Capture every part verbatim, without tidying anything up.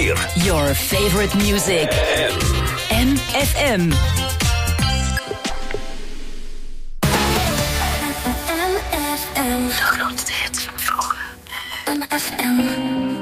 Elkuur. Your favorite music. M F M. De grootste hits van vroeger. M F M.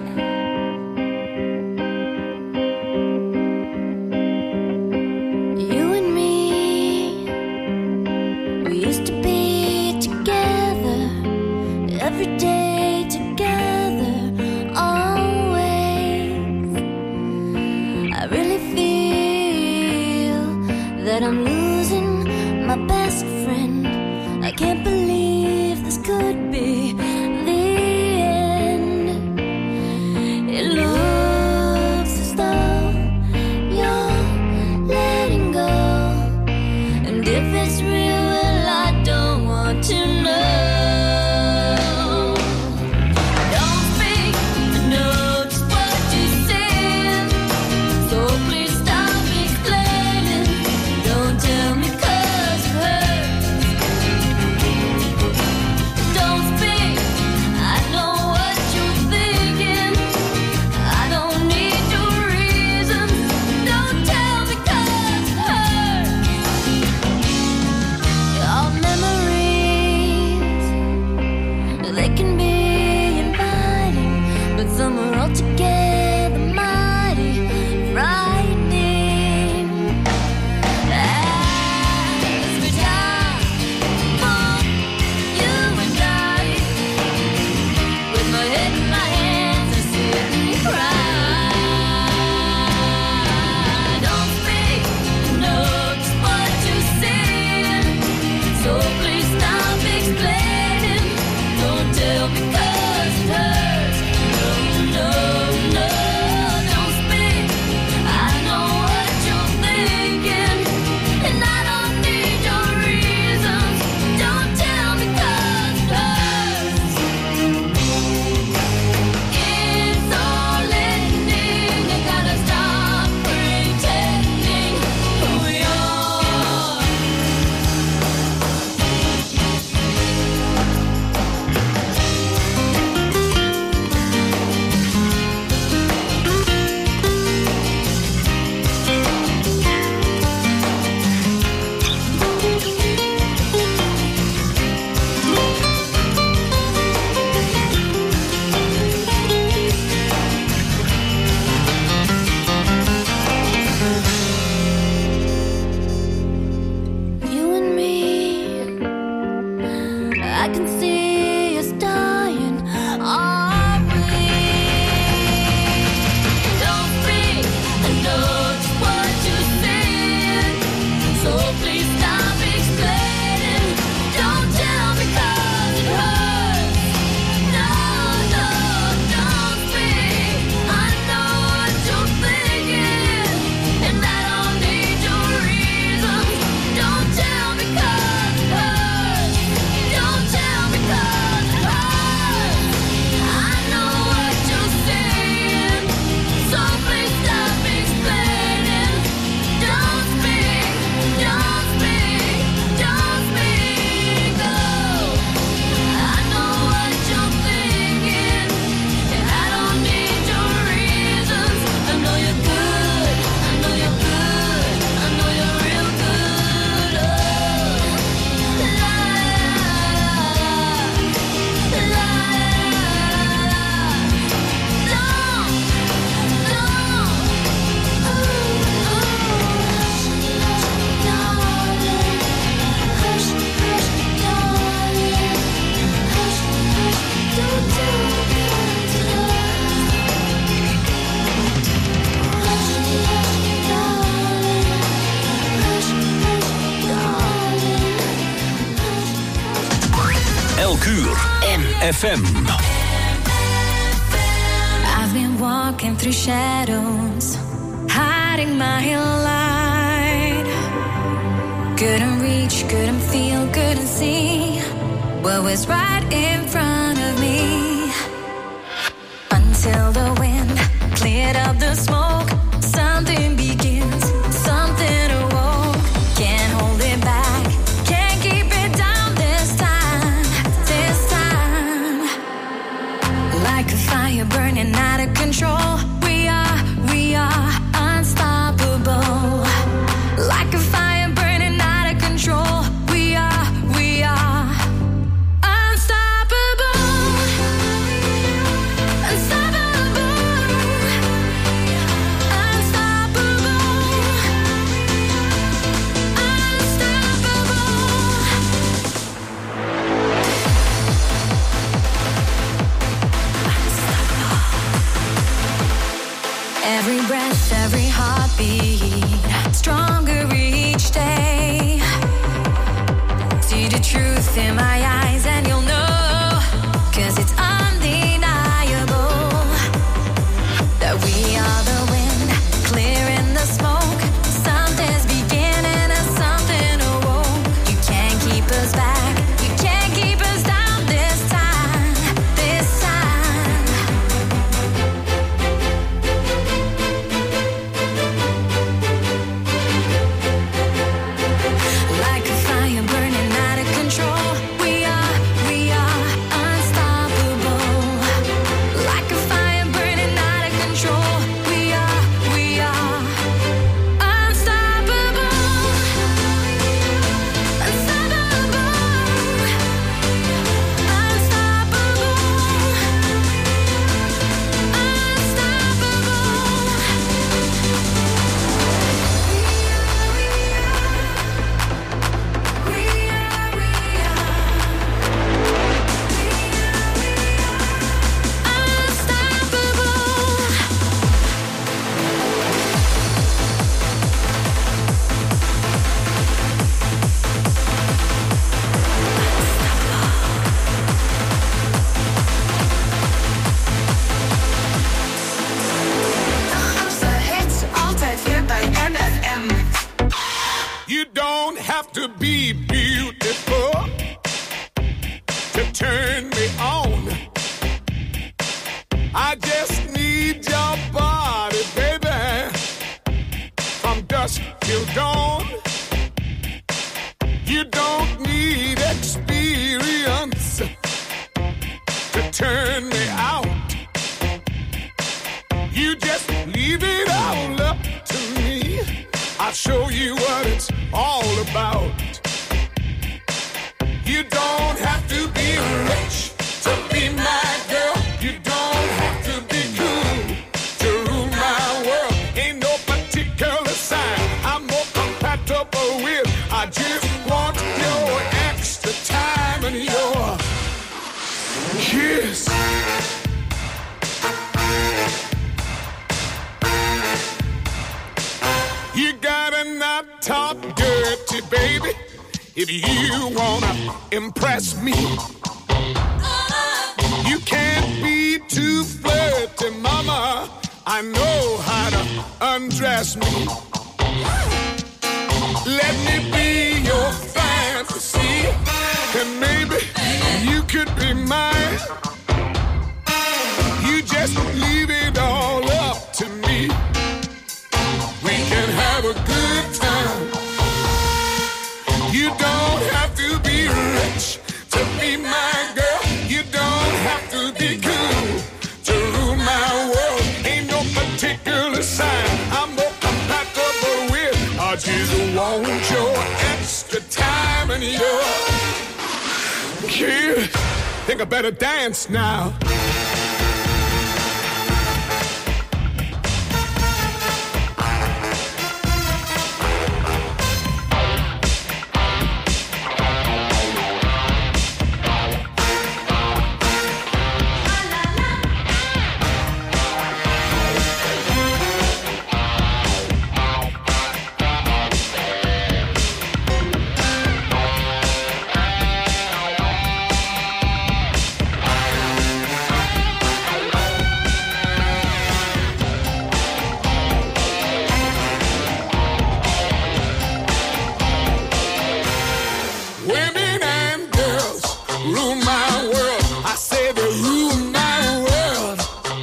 Elkuur. M F M. I've been walking through shadows, hiding my light. Couldn't reach, couldn't feel, couldn't see what was right in front of me. Until the wind cleared up the smoke, something begins, something awoke. Can't hold it back, can't keep it down this time, this time. Like a fire burning out of control, we are heartbeat, stronger each day. See the truth in my eyes and you'll know, 'cause it's undeniable that we are the wind, clearing the smoke. Something's beginning and something awoke. You can't keep us back, you can't keep us down this time, this time. Like a fire burning out of control, we are, we are unstoppable. Like a fire burning out of control, we are, we are unstoppable. Unstoppable. Unstoppable. De hits altijd weer bij M F M. You don't have to be beautiful to turn me on. I just need your body, baby, from dusk till dawn. You don't need experience to turn me out. You just leave it all up to me. I'll show you what it's all about. You don't have to be rich to be my girl. You don't have to be cool to rule my world. Ain't no particular sign I'm more compatible with. I just want your extra time and your kiss. You gotta not talk dirty, baby, if you wanna impress me. You can't be too flirty, mama. I know how to undress me. Let me be your fantasy, and maybe you could be mine. You just leave it all up to me. We can have a good time. You don't have to be rich to be my girl. You don't have to be cool to rule my world. Ain't no particular sign I'm more compatible with. I just want your extra time and your kiss. Think I better dance now. Women and girls rule my world. I say they rule my world.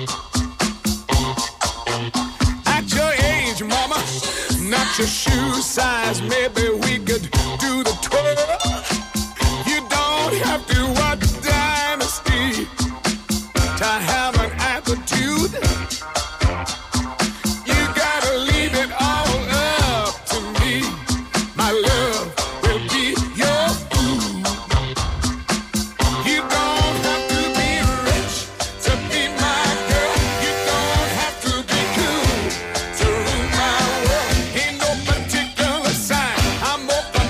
At your age, mama, not your shoe size, maybe we could do the twirl. You don't have to watch Dynasty to have an attitude. You gotta leave it all up to me. My love will be your food. You don't have to be rich to be my girl. You don't have to be cool to rule my world. Ain't no particular sign I'm more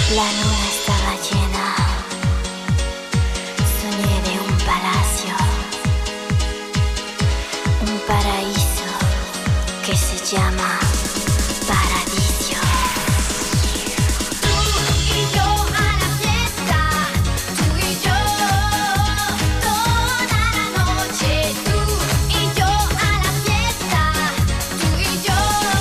La luna estaba llena. Soñé de un palacio, un paraíso que se llama Paradiso. Tú y yo a la fiesta, tú y yo toda la noche. Tú y yo a la fiesta, tú y yo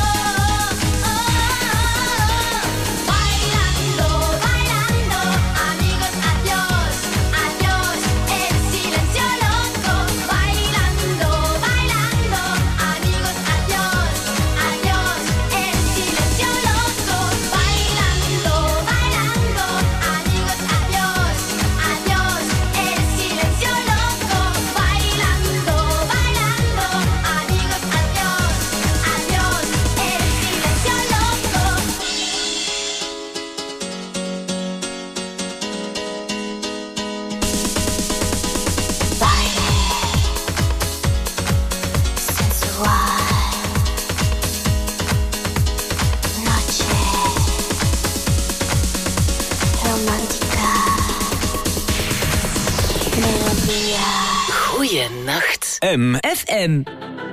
bailando, bailando, amigos, adiós, adiós, el silencio loco. Bailando, bailando, amigos, adiós, adiós, el silencio loco. Bailando, bailando, amigos, adiós, adiós, el silencio loco. Bailando, bailando, amigos, adiós, adiós, el silencio loco. Baile sensual, noche romántica, melodía. Goeienacht. M. F M.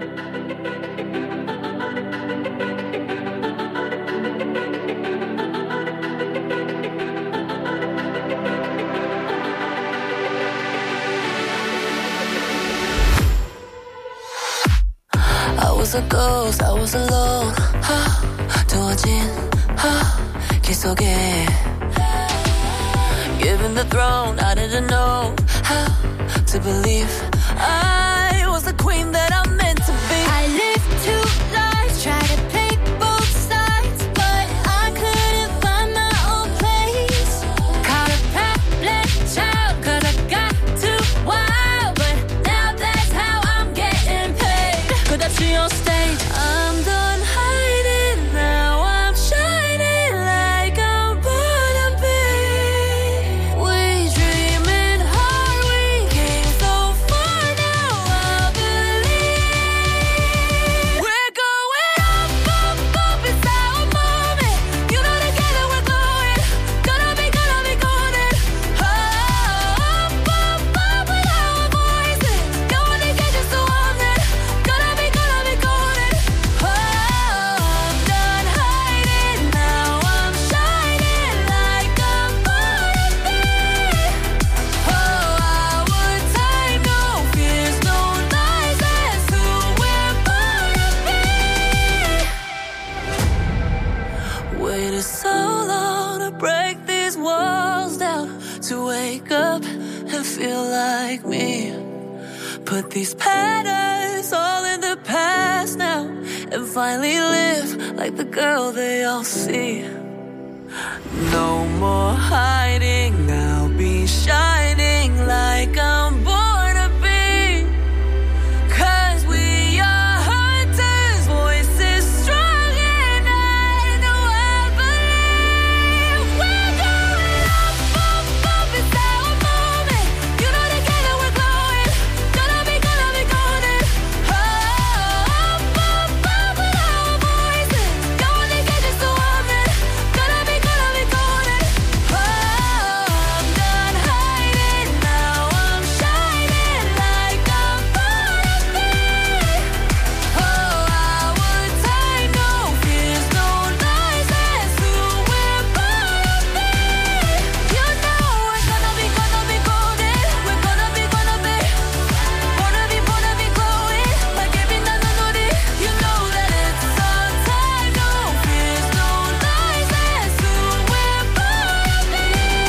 I was a ghost, I was alone. 하, 두어진 하, 길 속에. Given the throne, I didn't know how to believe I was the queen that I'm meant to be. I lived two lives, tried to play both sides, but I couldn't find my own place. Caught a problem child, cause I got too wild, but now that's how I'm getting paid. 끝없이 on stage, I'm done hiding now. I'm shining like I'm born to be. We dreaming hard, we came so far now. I believe we're going up, up, up. It's our moment. You know together we're glowing. Gonna be, gonna be golden. Oh, up, up, up with our voices. No one can catch us, so I'm it. Gonna be, gonna be golden. Oh, I'm done hiding now. I'm shining like I'm born to be. Oh, our time, no fears, no lies. That's who we're born to be. Waited so long to break these walls down, to wake up and feel like me. Put these patterns all in the past now, and finally live like the girl they all see. No more hiding, I'll be shining like I'm born to be. Cause we are hunters, voices strong, and I know I believe we're going up, up, up. It's our moment. You know together we're glowing. Gonna be, gonna be golden. Oh, up, up, up with our voices. No one can catch us, so I'm it. Gonna be, gonna be golden. Oh, I'm done hiding now. I'm shining like I'm born to be. Oh, our time, no fears, no lies. That's who we're born to be. You know we're gonna be, gonna be golden. We're gonna be, gonna be, born to be, born to be glowing like every night on the You know that it's our time, no fears, no lies. That's who we're born to be.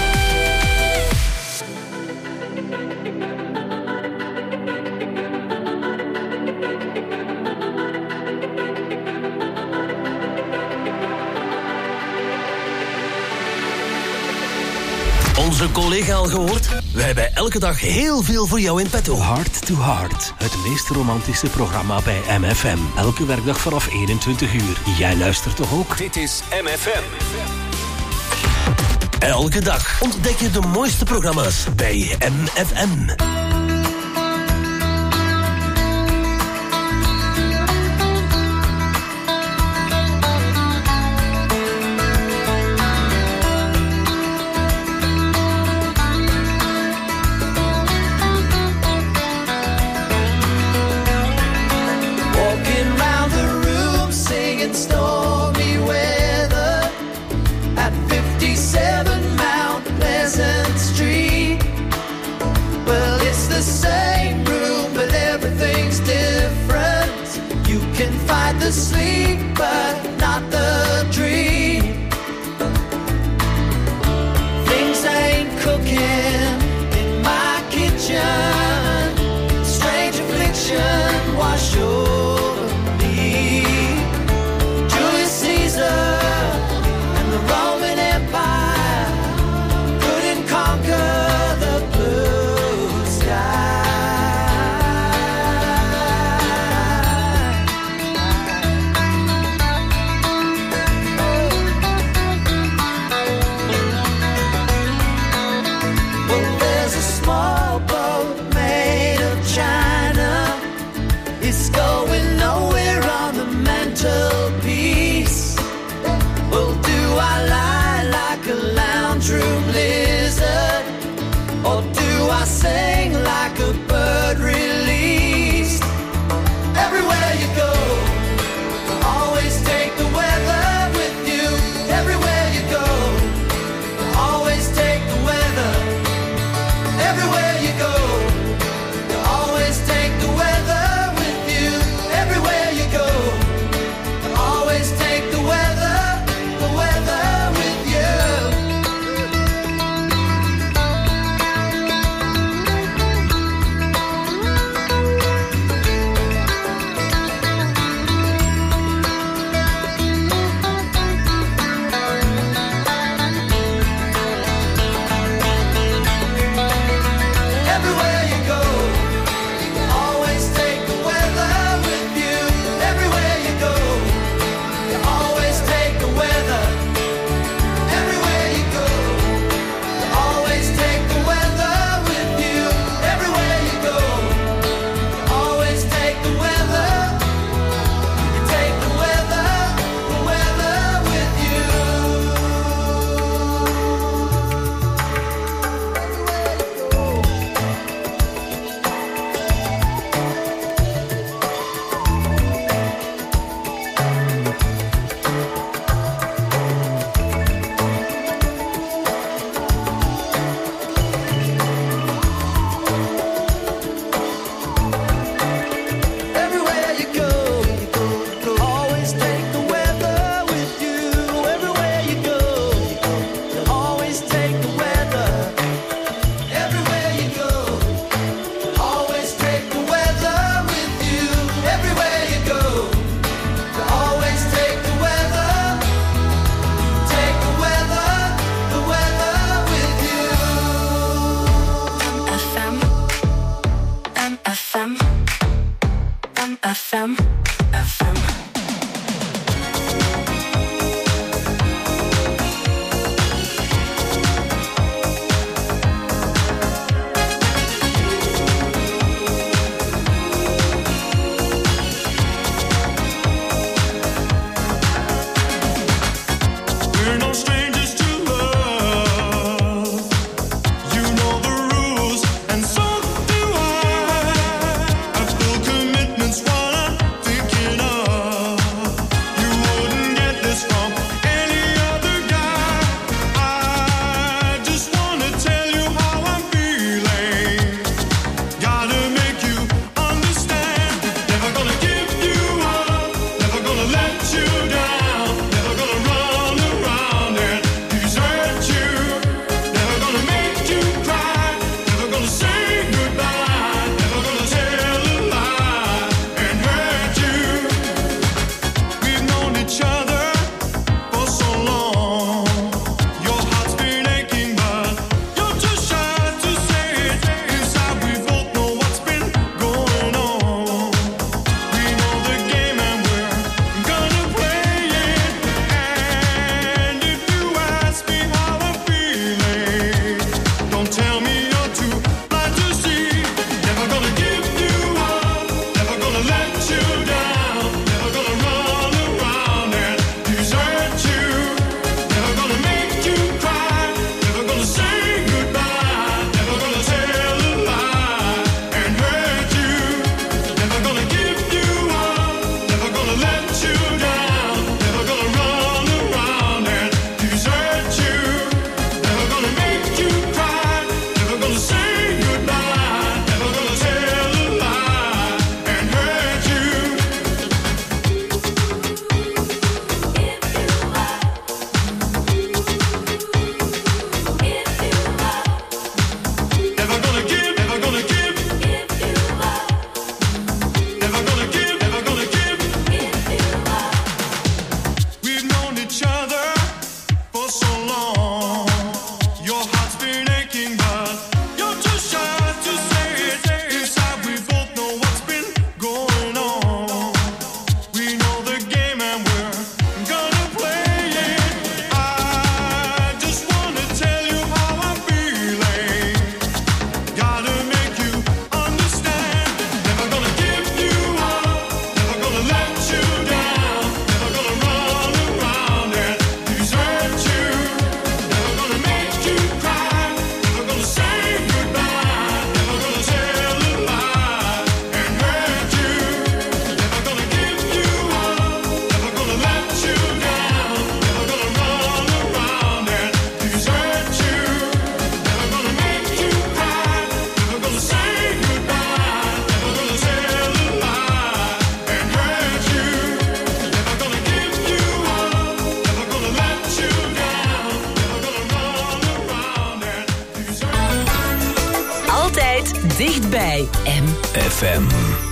Onze collega al gehoord? We hebben elke dag heel veel voor jou in petto. Heart to Heart, het meest romantische programma bij M F M. Elke werkdag vanaf eenentwintig uur. Jij luistert toch ook? Dit is M F M. Elke dag ontdek je de mooiste programma's bij M F M. the sleep, but not the dream. Things ain't cooking in my kitchen. Strange affliction wash over me. Julius Caesar and the Roman Empire couldn't conquer the blue sky. Well, there's a small boat made of china. It's going nowhere on the mantelpiece. Well, do I lie like a lounge room lizard, or do I sing like a bird released? Everywhere you go, always take the weather with you. Everywhere you go, always take the weather. Everywhere you go, you always take the weather with you. Everywhere you go, you always take the weather, the weather with you. Everywhere you go, you always take the weather with you. Everywhere you go, you always take the weather. Everywhere you go, you always take the weather with you. Everywhere you go, you always take the weather. You take the weather, the weather with you. Everywhere you go, you go, you go. Always take the weather with you. Everywhere you go, you go, you always take the weather. Everywhere you go, you always take the weather with you. Everywhere you go, you always take the weather. Take the weather, the weather with you. F M, M F M, M F M, F M. Altijd dichtbij M F M.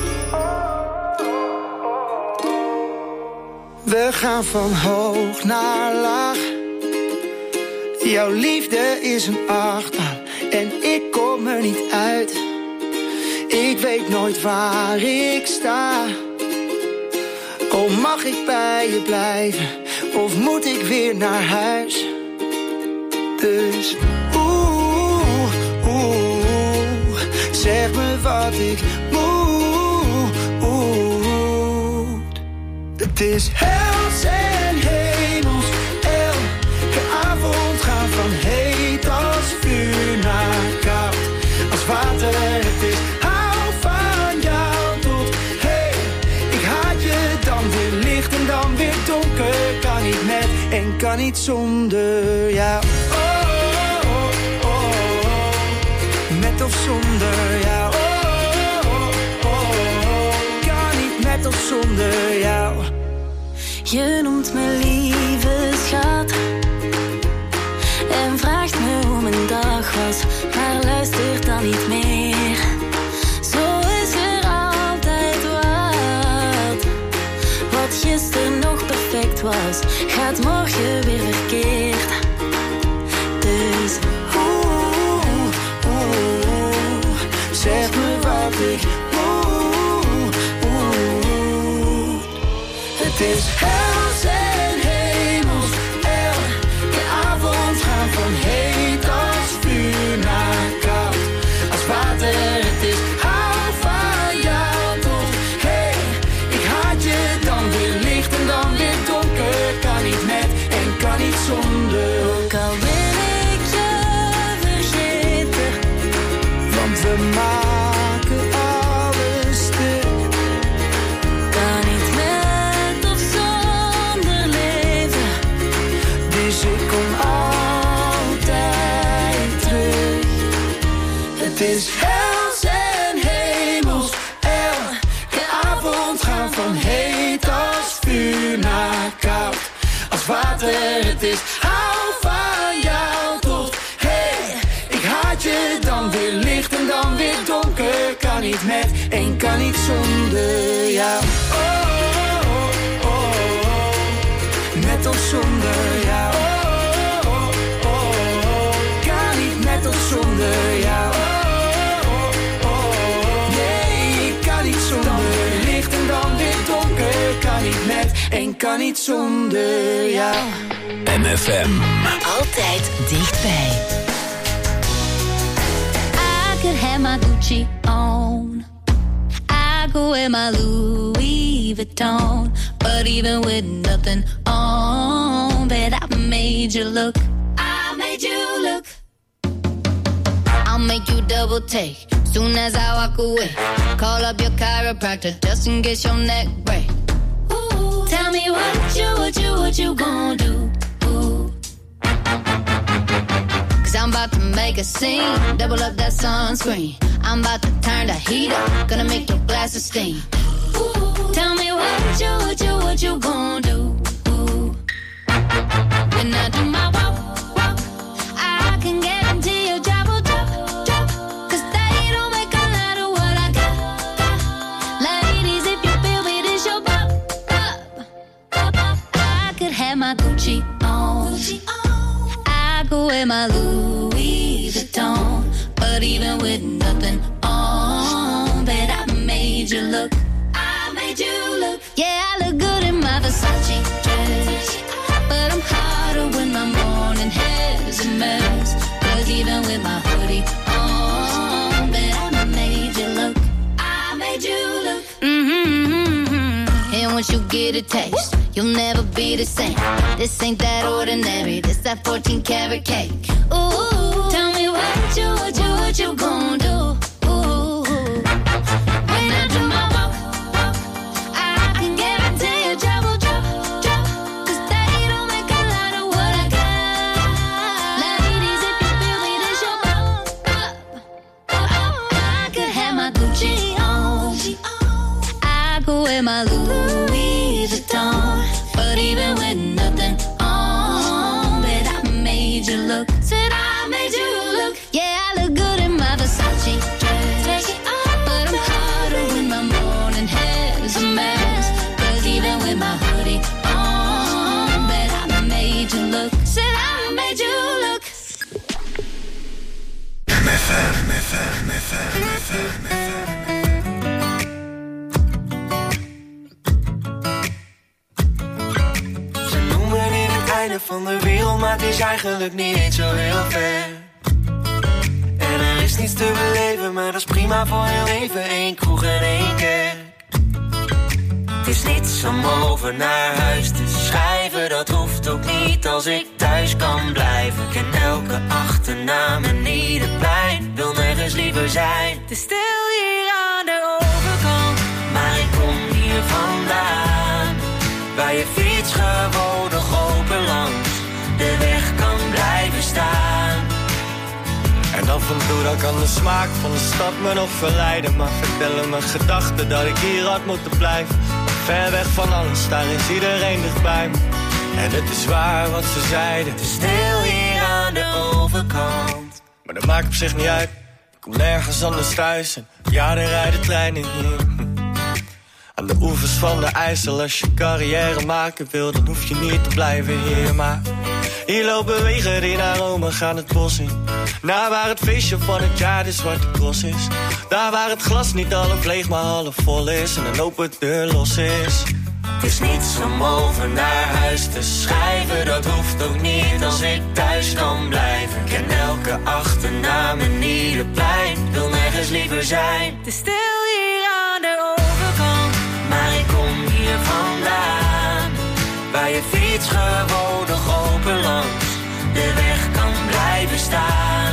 We gaan van hoog naar laag. Jouw liefde is een achtbaan en ik kom er niet uit. Ik weet nooit waar ik sta. Oh, mag ik bij je blijven of moet ik weer naar huis? Dus oeh, oeh, zeg me wat ik moet. Het is hels en hemels, elke avond gaan van heet als vuur naar koud als water. Het is hou van jou tot hey, ik haat je dan weer licht en dan weer donker. Kan niet met en kan niet zonder jou. Oh, oh, oh, oh. Met of zonder jou. Oh, oh, oh, oh. Kan niet met of zonder jou. Je noemt me lieve schat en vraagt me hoe mijn dag was, maar luistert dan niet meer. Zo is er altijd wat. Wat gisteren nog perfect was, gaat morgen weer verkeerd. Dus oeh, oeh, zeg me wat ik moet. Oeh, het is hels en hemels, elke avond gaan van heet als vuur naar koud als water. Het is hou van jou tot hey, ik haat je dan weer licht en dan weer donker. Kan niet met en kan niet zonder. Ook al wil ik je vergeten, want we maken alles stuk. Kan niet met of zonder leven, dus ik kom altijd terug. Het is hels en hemels, elke avond gaan van heet als vuur naar koud als water. Het is hou van jou tot hey, ik haat je dan weer licht en dan weer donker. Kan niet met en kan niet zonder jou. Oh, oh, oh, oh. Met of zonder jou. Oh, oh, oh, oh. Kan niet met of zonder jou. Oh, oh, oh. Nee, ik kan niet zonder licht en dan weer donker. Kan niet met en kan niet zonder jou. M F M. Altijd dichtbij. I could have my Gucci on. I go wear my Louis Vuitton. But even with nothing on, bet I made you look. I made you look. I'll make you double take soon as I walk away. Call up your chiropractor just in case your neck break. Ooh, tell me what you, what you, what you gonna do. Ooh. Cause I'm about to make a scene. Double up that sunscreen. I'm about to turn the heat up. Gonna make your glasses steam. Ooh, tell me what you, what you, what you gonna do. Ooh. When I do my walk, walk, I can guarantee your job will drop, drop. Cause they don't make a lot of what I got, got. Ladies, if you feel me, this your pop, pop, pop, pop. I could have my Gucci on. Gucci on. I go wear my Louis Vuitton. But even with nothing on, bet I made you look. I made you look. Yeah, I look good in my Versace dress, but I'm hotter when my morning hair's a mess. Cause even with my hoodie on, bet I made you look. I made you look. Mm-hmm. And once you get a taste, you'll never be the same. This ain't that ordinary, this that fourteen karat cake. Ooh, tell me what you, what you, what you gon' do. Ooh, when I do my walk, walk, I can guarantee your job will drop, drop. Cause they don't make a lot of what I got. Ladies, if you feel me, this your pop, pop, pop. I could have my Gucci on. I go wear my Louis Vuitton. But even with nothing on, bet I made you look. Said I Ze noemen dit het einde van de wereld, maar het is eigenlijk niet zo heel ver. En er is niets te beleven, maar dat is prima voor heel even. Eén kroeg en één kerk. Het is niets om over naar huis te schrijven, dat hoeft ook niet als ik thuis kan blijven. Ik ken elke achternaam en ieder plein, wil nergens liever zijn. Het is stil hier aan de overkant, maar ik kom hier vandaan, waar je fiets gewoon nog open langs de weg kan blijven staan. En af en toe dan kan de smaak van de stad me nog verleiden, maar vertellen mijn gedachten dat ik hier had moeten blijven. Ver weg van alles, daar is iedereen dichtbij me. En het is waar wat ze zeiden, het is stil hier aan de overkant. Maar dat maakt op zich niet uit, ik kom nergens anders thuis. En ja, er rijden treinen hier. Aan de oevers van de IJssel, als je carrière maken wil, dan hoef je niet te blijven hier. Maar hier lopen wegen die naar Rome gaan het bos in. Naar waar het feestje van het jaar de Zwarte Cross is. Daar waar het glas niet half leeg maar half vol is. En een open deur los is. Het is niets om over naar huis te schrijven, dat hoeft ook niet als ik thuis kan blijven. Ik ken elke achternaam en ieder plein, wil nergens liever zijn. het is stil hier aan de overkant, maar ik kom hier vandaan, waar je fiets gewoon nog open langs de weg kan blijven staan.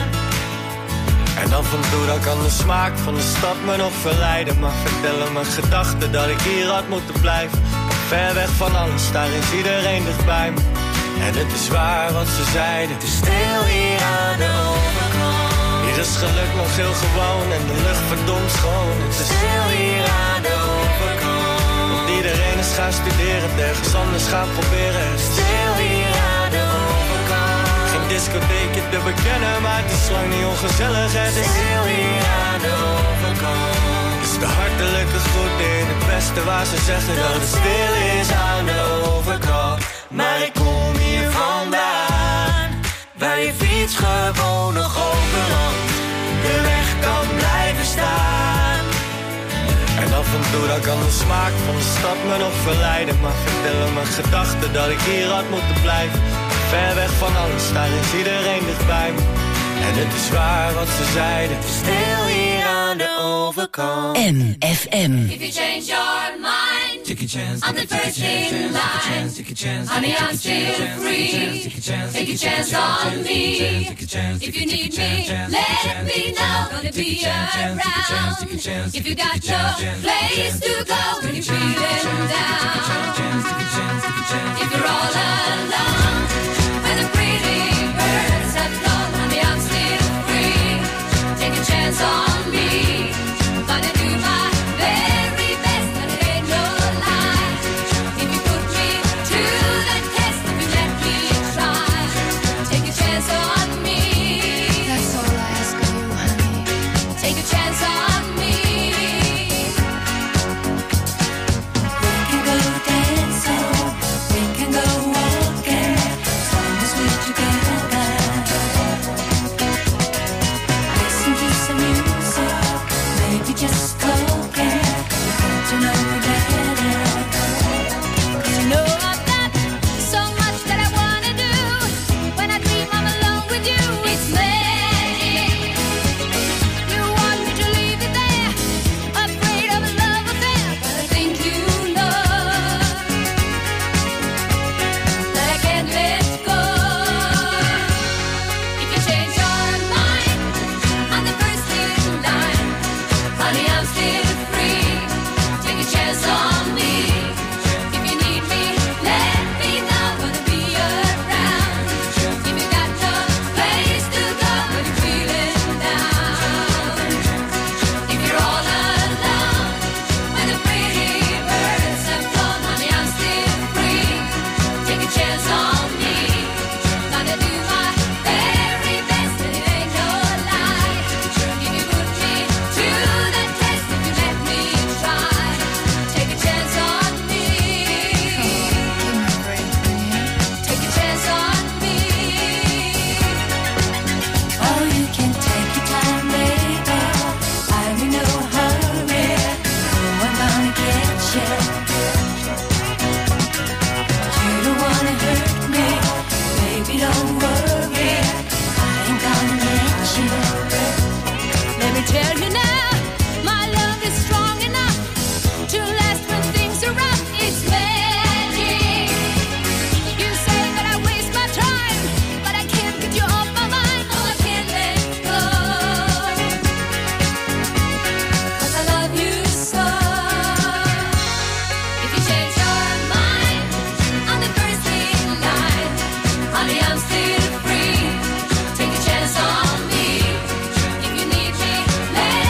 En af en toe dan kan de smaak van de stad me nog verleiden, maar vertellen mijn gedachten dat ik hier had moeten blijven. Ver weg van alles, daar is iedereen dichtbij me. En het is waar wat ze zeiden, het is stil hier aan de overkant. Hier is geluk nog heel gewoon en de lucht verdomd schoon. Het is stil hier aan de overkant. Want iedereen is gaan studeren, ergens anders gaan proberen. Het is stil hier aan de overkant. Geen discotheekje te bekennen, maar het is lang niet ongezellig. Het is stil hier aan de overkant. Dus de hartelijke groet in het westen waar ze zeggen dat het stil is aan de overkant. Maar ik kom hier vandaan, waar je fiets gewoon nog open langs de weg kan blijven staan. En af en toe dan kan de smaak van de stad me nog verleiden, maar vertellen mijn gedachten dat ik hier had moeten blijven. Ver weg van alles, daar is iedereen dichtbij me. En het is waar wat ze zeiden, het is stil hier aan de overkant. M F M. If you change your mind, Take a chance, I'm the first in line. take a chance, Honey, I'm still free. Take a chance on me. If you need me, let me know. Gonna be around. If you got no place to go when you're feeling down. If you're all alone, when the pretty birds have flown, honey, I'm still free. Take a chance on me. Gonna do my very best, but it ain't no lie. If you put me to the test, if you let me try, take a chance on me. That's all I ask of you, honey. Take a chance on me. We can go dancing, we can go walking, tell you now, my love is strong enough to last when things are rough. It's magic. You say that I waste my time, but I can't get you off my mind. Oh, I can't let go, 'cause I love you so. If you change your mind on the first thing night, honey, I'm still free. Take a chance on me. If you need me, let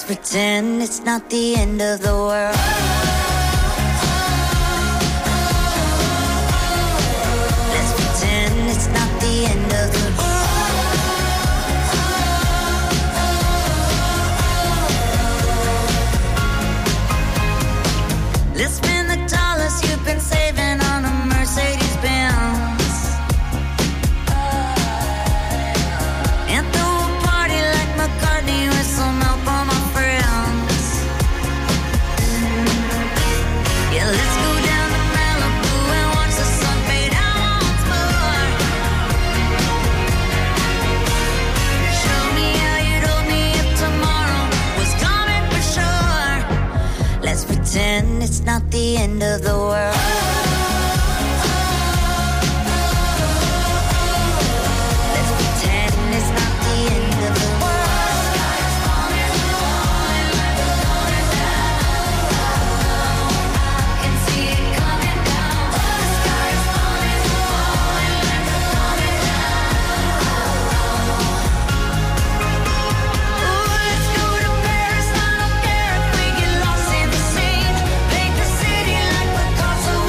pretend it's not the end of the world. Let's pretend it's not the end of the world. Let's spend the dollars you've been saving on a Mercedes Benz. Pretend it's not the end of the world. Let's pretend it's not the end of the world. The sky is falling, falling, falling down. I can see it coming down. The sky is falling, falling, falling down. Ooh, let's go to Paris. I don't care if we get lost in the sea. Make the city like Picasso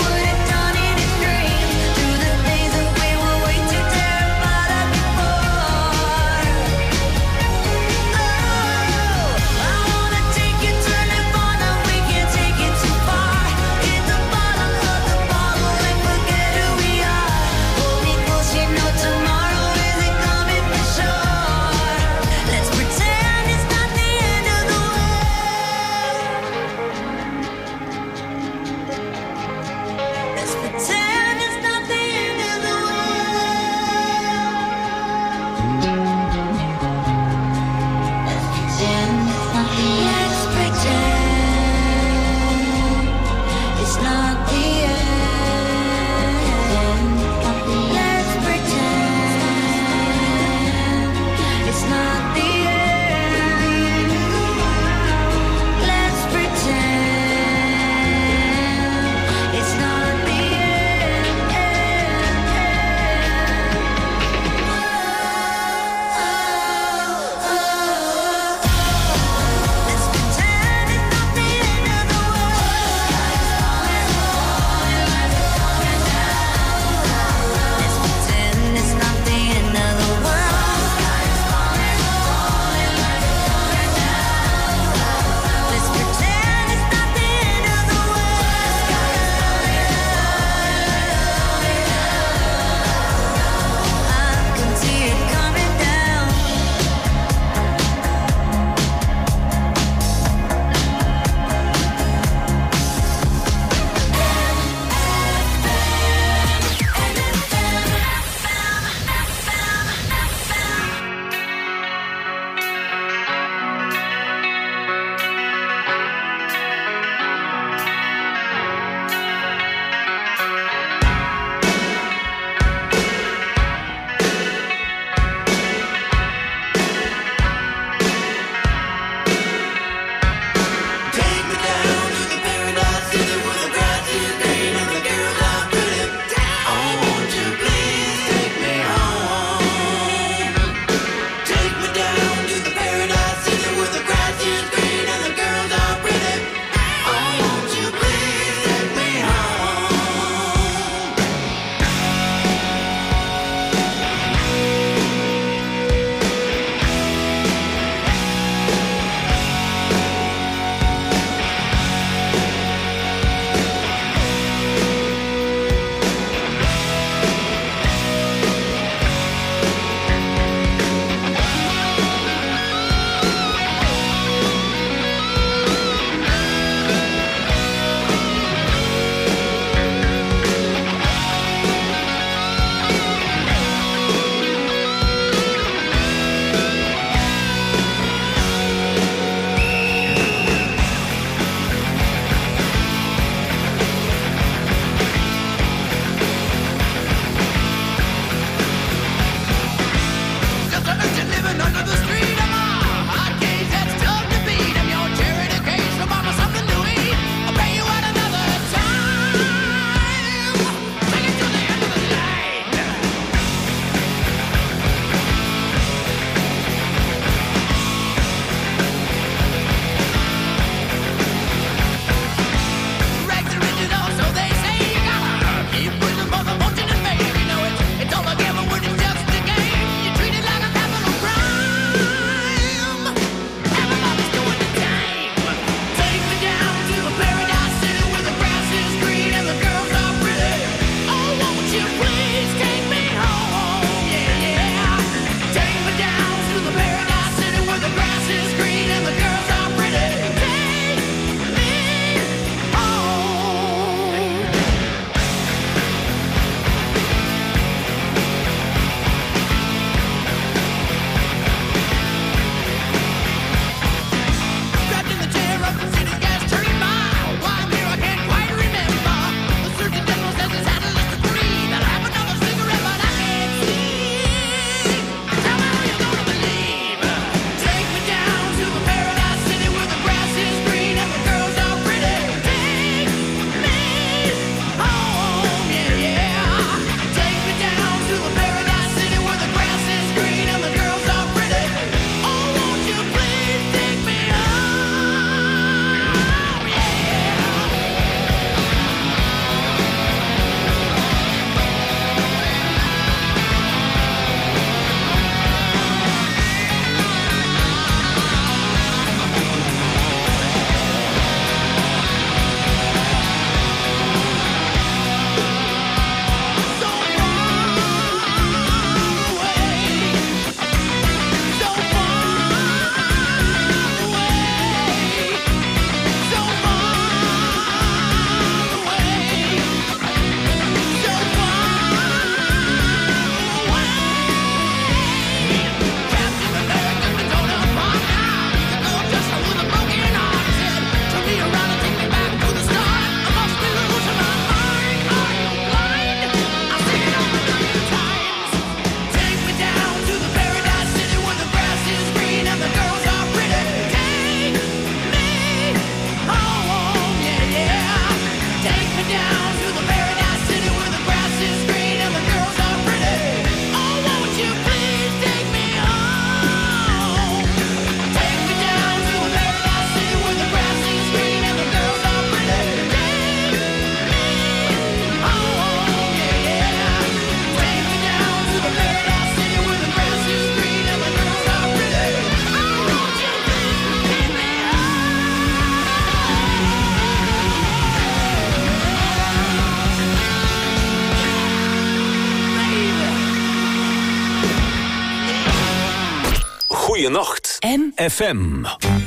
Goeienacht. M. F M.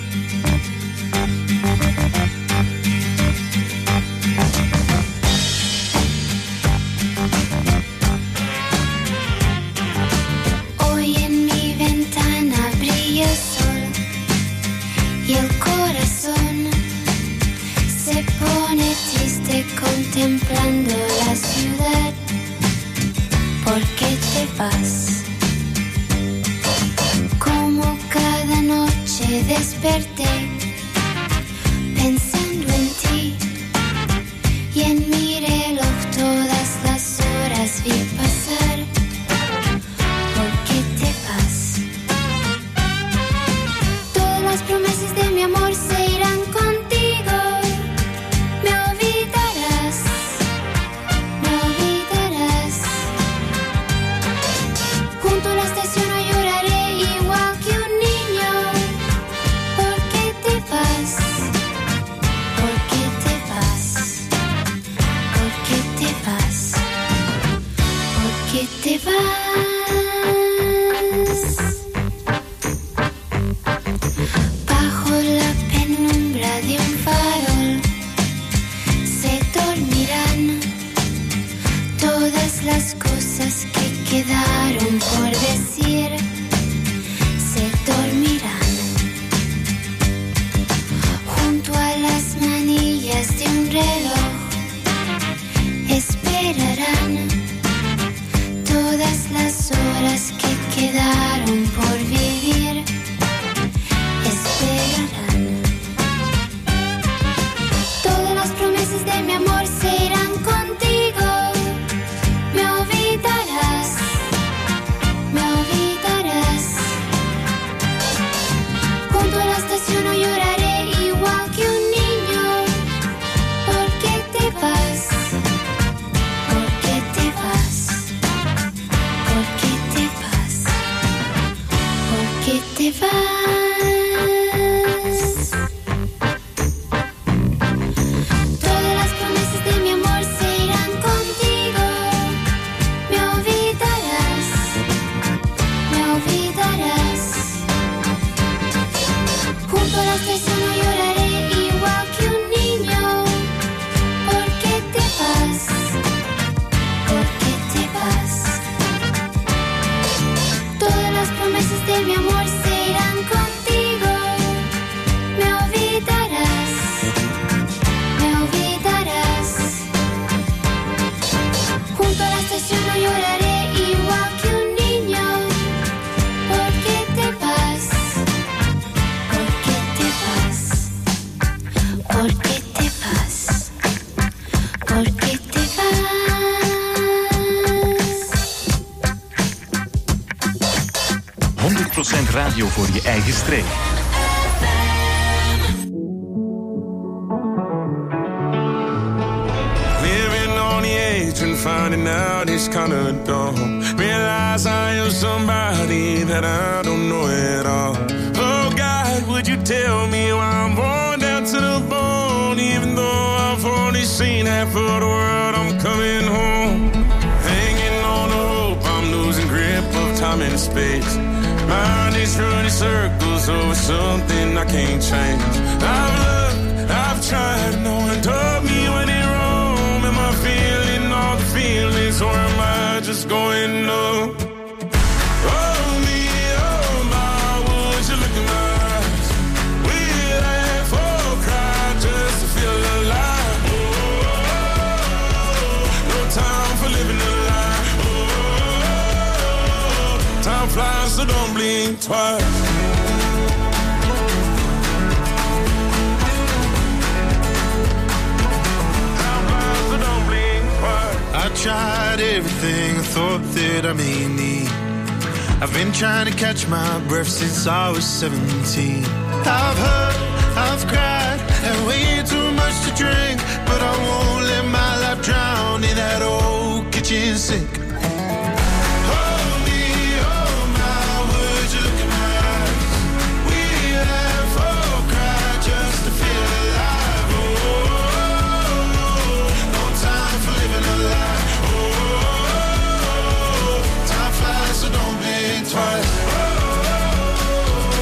Hoy en mi ventana brilla el sol y el corazón se pone triste contemplando la ciudad. ¿Por qué te vas? Como cada noche desperté pensando en ti y en mi reloj todas las horas vi pasar. ¿Por qué te vas? Todas las promesas de mi amor se irán contigo. Me olvidarás, me olvidarás. Junto a la estación no lloraré igual que un niño. ¿Por qué te vas? ¿Por qué te vas? ¿Por qué te vas? ¿Por qué te vas? Bajo la penumbra de un farol se dormirán todas las cosas que quedaron por decir. Se dormirán junto a las manillas de un reloj. Esperarán todas las horas que quedaron por vivir. Esperarán. Todas las promesas de mi amor se irán contigo. Me olvidarás, me olvidarás. Junto a la estación no lloraré igual que un niño. ¿Por qué te vas? ¿Por qué te vas? ¿Por qué te vas? ¿Por qué te vas? Todas las promesas de mi amor se irán contigo. Me olvidarás, me olvidarás. Junto a la estación no lloraré igual que un niño. ¿Por qué te vas? ¿Por qué te vas? Todas las promesas de mi amor se irán contigo. Me olvidarás, me olvidarás. Junto a la estación no lloraré igual que un niño. ¿Por qué te vas? ¿Por qué te vas? ¿Por qué te vas? ¿Por qué te vas? honderd procent radio voor je eigen streek. Living on the edge and finding out it's kinda dumb. Realize I am somebody that I don't know at all. Oh God, would you tell me why I'm worn down to the bone? Even though I've only seen half of the world, I'm coming home. Hanging on the hope, I'm losing grip of time and space. Mind is running circles over something I can't change. I've looked, I've tried, no one told me when it wrong. Am I feeling all the feelings, or am I just going up? Oh me, oh my, would you look in my eyes? We laugh or cry just to feel alive. Oh, no time for living a lie. Oh, time flies, so don't blink twice. I tried everything I thought that I may need. I've been trying to catch my breath since I was seventeen. I've hurt, I've cried, and way too much to drink, but I won't let my life drown in that old kitchen sink. Hold me, oh my, would you look in my eyes? We laugh or cry just to feel alive. Oh, no time for living a lie. Oh, time flies, so don't blink twice. Oh,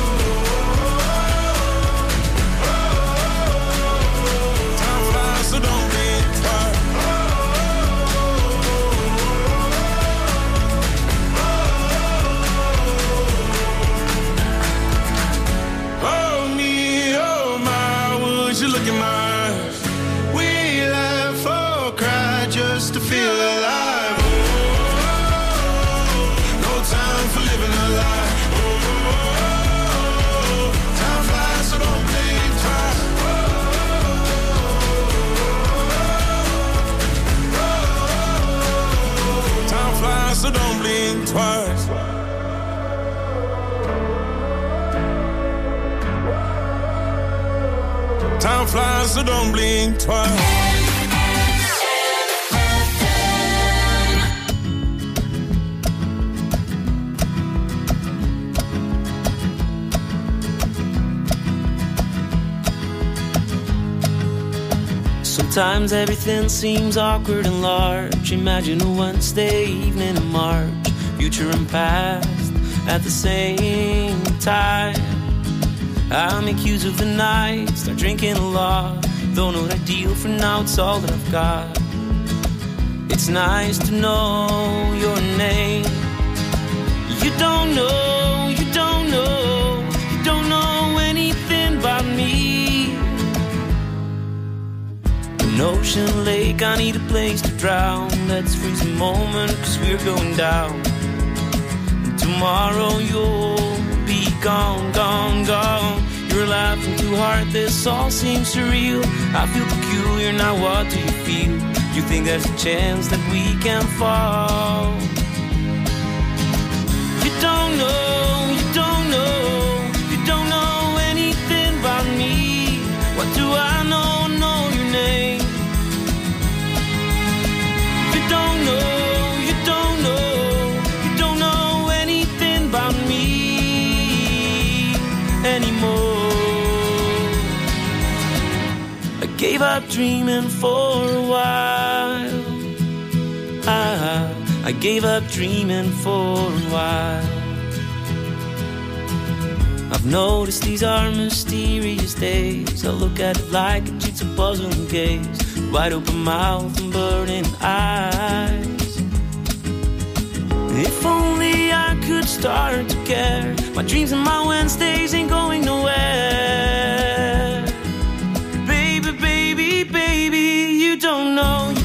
so don't blink twice. Time flies, so don't blink twice. Sometimes everything seems awkward and large. Imagine a Wednesday evening in March, future and past at the same time. I make use of the night, start drinking a lot. Though not ideal for now, it's all that I've got. It's nice to know your name. You don't know, you don't know, you don't know anything about me. An ocean lake, I need a place to drown. Let's freeze a moment, cause we're going down. And tomorrow you'll be gone, gone, gone. You're laughing too hard, this all seems surreal. I feel peculiar, now what do you feel? You think there's a chance that we can fall? You don't know, you don't know, you don't know anything about me. What do I know, know your name? You don't know, you don't know, you don't know anything about me anymore. I gave up dreaming for a while. I, I gave up dreaming for a while. I've noticed these are mysterious days. I look at it like a jigsaw puzzle and gaze. Wide open mouth and burning eyes. If only I could start to care. My dreams and my Wednesdays ain't going nowhere. Baby, baby, baby, you don't know.